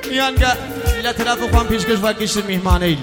میانگە لە تەرەفە خۆم پێشکەش وەگەشتن میهمانەی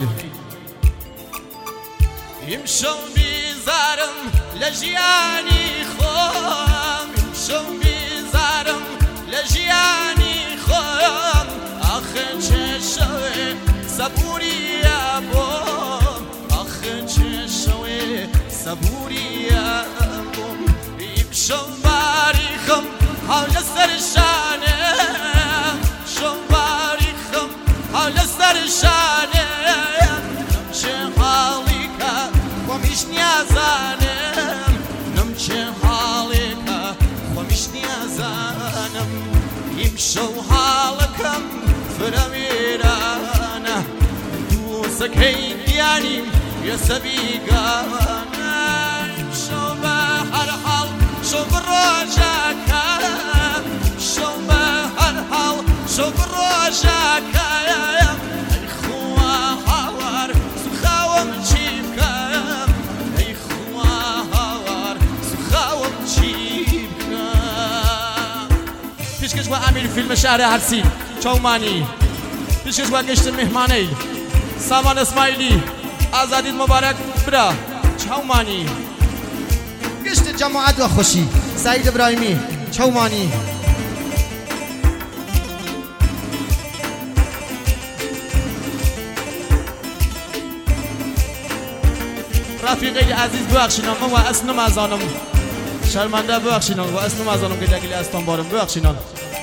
ئیمشەو بیزارم لە ژیانی خۆم ئیمشەو بیزارم لە ژیانی خۆم ئاخە چێ شەوێ سەبووریە بۆم ئاخە چێ شەوێ سەبووریە بۆم ئیمشەو باریخم هاو لەسەر شانێ شەو باریخم هاو لەسەر شانێ نەمچێ حاڵیکە خۆمیش نیازانم نەمچێ حاڵێکە خۆمیش نیازانم ئیمشەو حاڵەکەم فرەوێرانە دووسەکەی گیانیم وێسە بیگانە ئیمشەو بە هەر حاڵ شەو بڕۆژەکە شەو بە هەر حاڵ شەو بڕۆژەکە ئەی خوا هاوار سوخاوم چی بکەم ئەی خوا هاوار سوخاوم چی بکەم پیشکەش بۆ ئامیر فیلمە شارە هەرسی چاومانی پیشکەش بۆ گەشتن میهمانەی سامان ئەسماعیلی ئازادیت مبارەک برا چاومانی گشت جماعت و خوشی سعید ابراهیمی چومانی رفیقی عزیز ببخشینم من و اصلا نمازانم شرمنده ببخشینم و اصلا نمازانم که دلیل استان بارم ببخشینم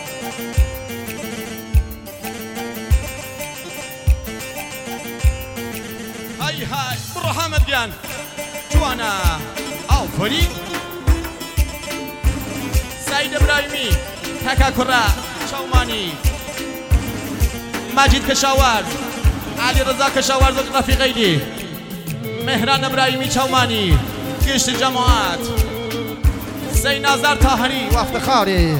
های های برو حمد بیان جوانا آفرین سعید ابراهیمی تکا کرا چومانی مجید کشاورز علی رضا کشاورز و رفیقی مهران ابراهیمی چومانی گشت جماعت زینازر طاهری و افتخاری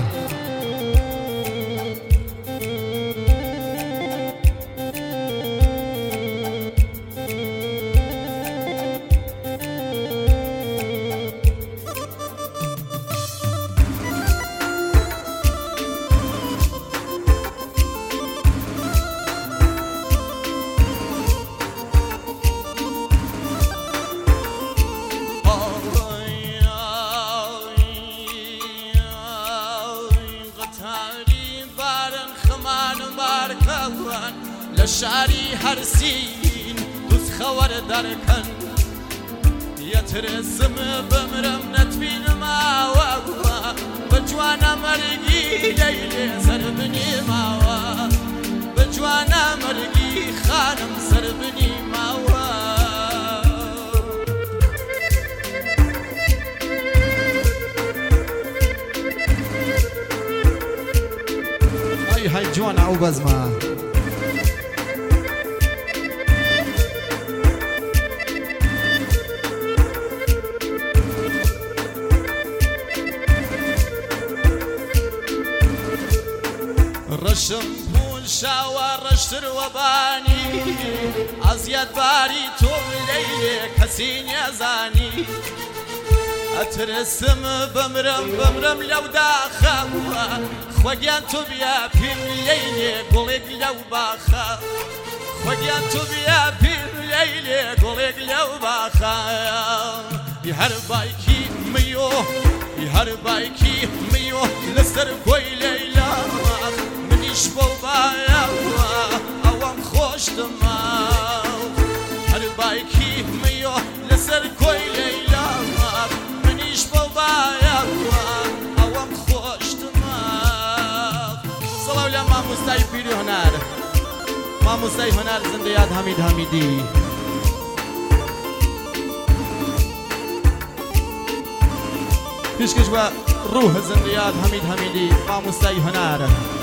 لشاری هرسین دوست خوار درکن یترسم بمرم نتبینم آوا بجوانا مرگی لیلی سر بنیم آوا بجوانا مرگی خانم سر بنیم آوا های جوانا او بزما رشم پول شاور رشتر و بانی ازیاد باری تو لیلی کسی نیازانی اترسم بمرم لو داخل خوگیان تو بیا پیم لیلی گلگ لو باخا خوگیان تو بیا پیم لیلی گلگ لو باخا هر بایکی میو هر بایکی میو لسر کوی لیلا منیش بابایا اوام خوش دماغ هر بایکی میو لسر کوی لیلا منیش بابایا اوام خوش دماغ صلاة علی ماموستای پیری هنر ماموستای هنر زنده یاد حمید حمیدی پیشکش و روح زندیات حمید حمیدی ماموستای هنر